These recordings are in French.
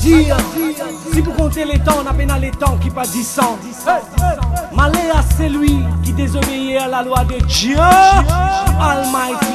dire, si vous comptez les temps, on a peine les temps qui pas 10 ans. Malheur à celui qui désobéit à la loi de Dieu Almighty.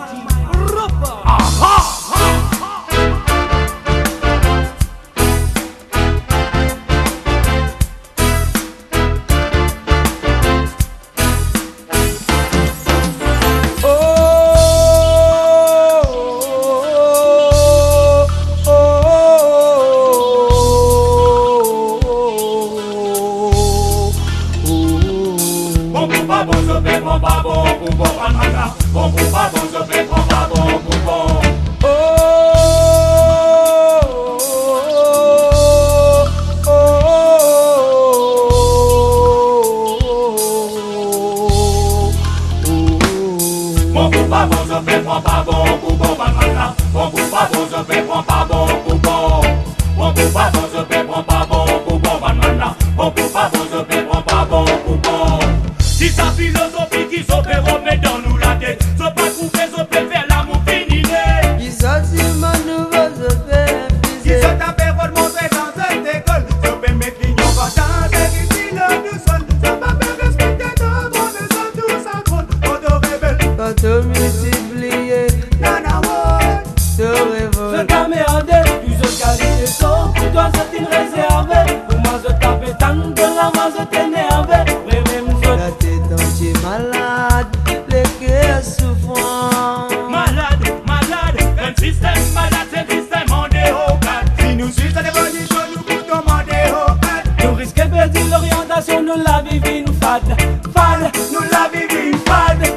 Si sa philosophie qui s'opère met dans nous la tête, so pas couper, so peut faire l'amour fini. Qui sortit ma nouveau, so fait Qui se tape pour montrer dans cette école, so peut mettre l'ignon pas chanter, qui dit le nous sonne, so pas faire respecter nos droits, mais so tout ça compte, on te rebelle. pas te multiplier, Nana ouais, te révolte. Je t'ai merdé, tu je qualité so, pour toi c'est une réserve. Pour moi je tape tant de la moi je t'énerve. La tête entière malade, les cœurs souffrants. malade, malade, un système malade, c'est un système en déhocade. Si nous suivons cette évolution, nous pouvons demander au cadre. Nous risquons de perdre l'orientation, nous la vivons fade. Fade, Nous la vivons fade.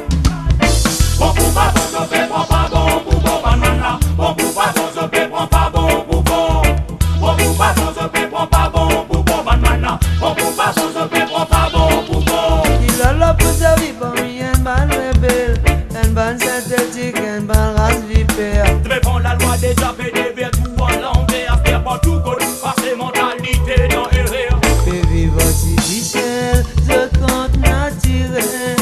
Bon pour pas bon, je fais prends pas bon pour bon banana. Bon pour pas bon, je fais prends pas bon pour bon. Bon pour pas bon, je fais prends pas bon pour bon banana. Bon pour pas bon, je fais prends pas bon pour bon. Il a la pousse à vivre parmi un ban rebelle, un ban synthétique, un ban race vipère. Tu veux prendre la loi des jambes et des vertus en l'envers. Faire pas tout connu par ces mentalités dans les rires. Fais vivre artificiel, ce compte naturel.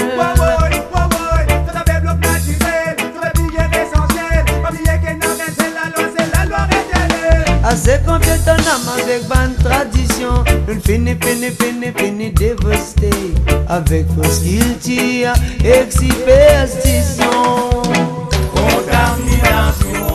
Assez confiant ton âme avec bonne tradition. Une fini dévasté. Avec vos skills tire et superstition. Contamination.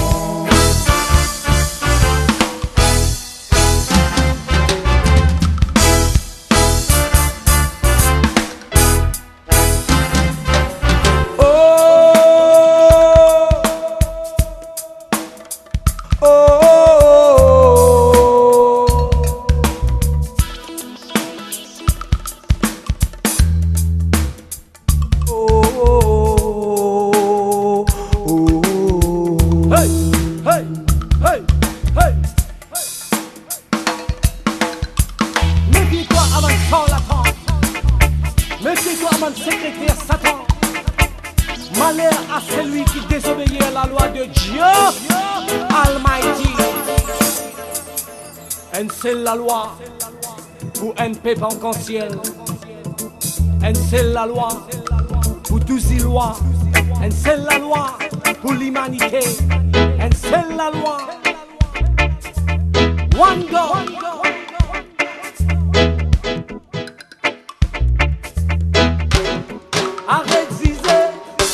Méfie-toi avant de charlatan. Méfie-toi avant de secrétaire Satan. Malheur à celui qui désobéit à la loi de Dieu Almighty. And c'est la loi pour un peuple en ciel. And c'est la loi pour tous les lois. And c'est la loi pour l'humanité. And c'est la loi. One God. Arrête Zizé.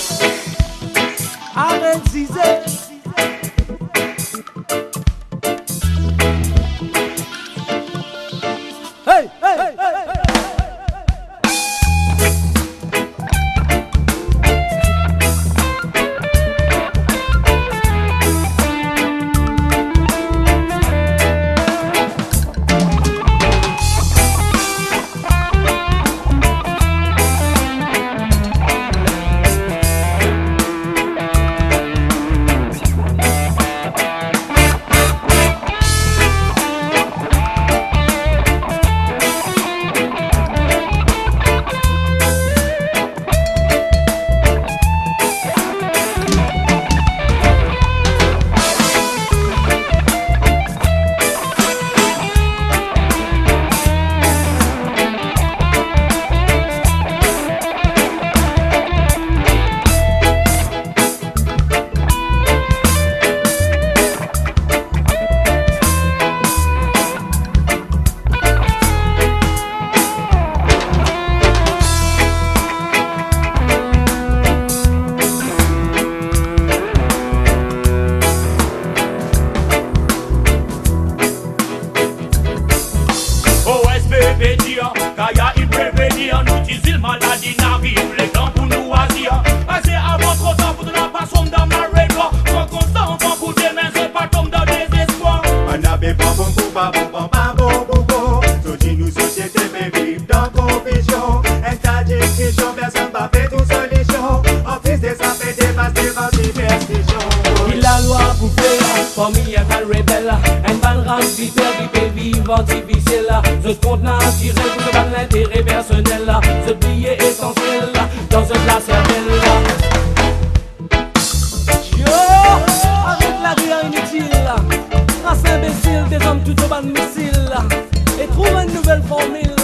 Arrête Zizé. Hey, hey, hey, hey. dire, car y'a une prévenir, nous disons maladie n'arrive, les temps pour nous agir. Passez avant trop temps pour de la passion dans ma rédoi. Soit constant, bon pour demain, c'est pas tombe dans le désespoir. On avait pas bon pour pas bon, pas bon pour bon. Sorti nous société, mais vivre dans confusion. État de discussion, personne va faire toute solution. Office des affaires dévastés par superstition. Il la loi pour faire, famille à mal rebelle. Un ban rame vite, vivant difficile. Je compte naturel pour le ban l'intérêt personnel. Ce billet essentiel dans un plat cervelle. Yo, arrête la rire inutile. Race imbécile, des hommes tout au ban missile. Et trouve une nouvelle formule.